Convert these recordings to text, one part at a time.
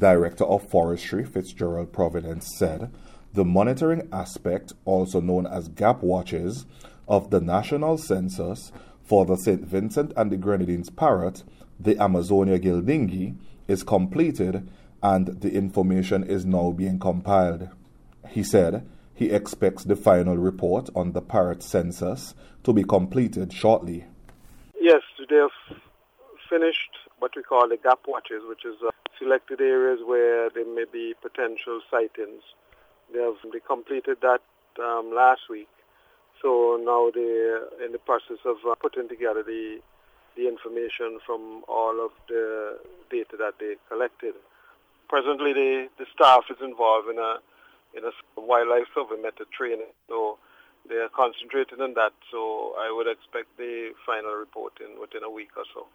Director of Forestry, Fitzgerald Providence, said the monitoring aspect, also known as gap watches, of the national census for the St. Vincent and the Grenadines parrot, the Amazonia gildingi, is completed and the information is now being compiled. He said he expects the final report on the parrot census to be completed shortly. Yes, they have finished what we call the gap watches, which is selected areas where there may be potential sightings. They completed that last week. So now they're in the process of putting together the information from all of the data that they collected. Presently, the staff is involved in a wildlife survey method training, so they are concentrating on that. So I would expect the final report within a week or so.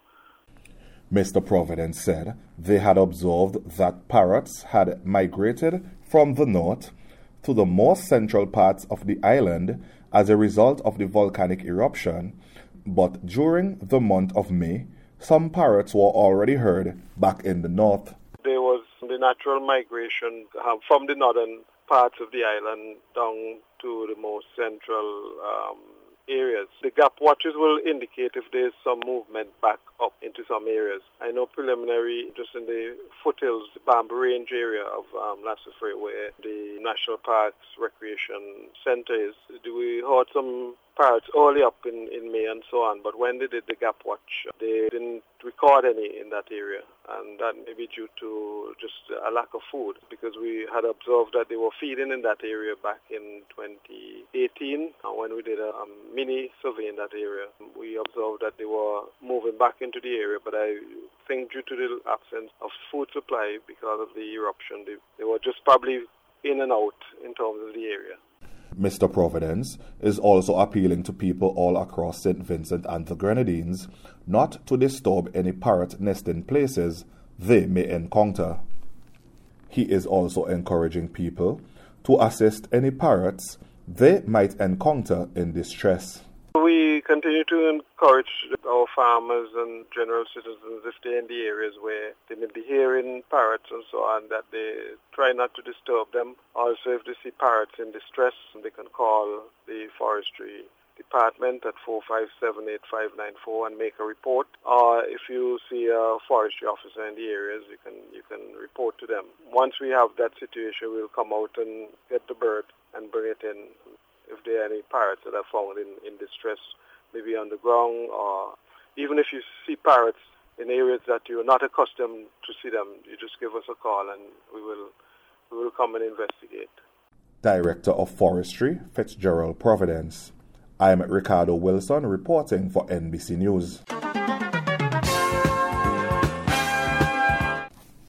Mr. Providence said they had observed that parrots had migrated from the north to the more central parts of the island as a result of the volcanic eruption, but during the month of May, some parrots were already heard back in the north. There was the natural migration from the northern parts of the island down to the most central areas. The gap watches will indicate if there's some movement back up into some areas. I know preliminary, just in the foothills, the Bamboo Range area of Lasso Frey, where the National Parks Recreation Center is, we heard some parrots early up in May and so on, but when they did the gap watch, they didn't record any in that area, and that may be due to just a lack of food, because we had observed that they were feeding in that area back in 2018, and when we did a mini survey in that area, we observed that they were moving back into the area, but I think due to the absence of food supply because of the eruption, they were just probably in and out in terms of the area. Mr. Providence is also appealing to people all across St. Vincent and the Grenadines not to disturb any parrot nesting places they may encounter. He is also encouraging people to assist any parrots they might encounter in distress. We continue to encourage our farmers and general citizens, if they're in the areas where they may be hearing parrots and so on, that they try not to disturb them. Also, if they see parrots in distress, they can call the forestry department at 457-8594 and make a report. Or if you see a forestry officer in the areas, you can report to them. Once we have that situation, we'll come out and get the bird and bring it in. If there are any parrots that are found in distress, maybe on the ground, or even if you see parrots in areas that you're not accustomed to see them, you just give us a call and we will come and investigate. Director of Forestry, Fitzgerald Providence. I'm Ricardo Wilson reporting for NBC News.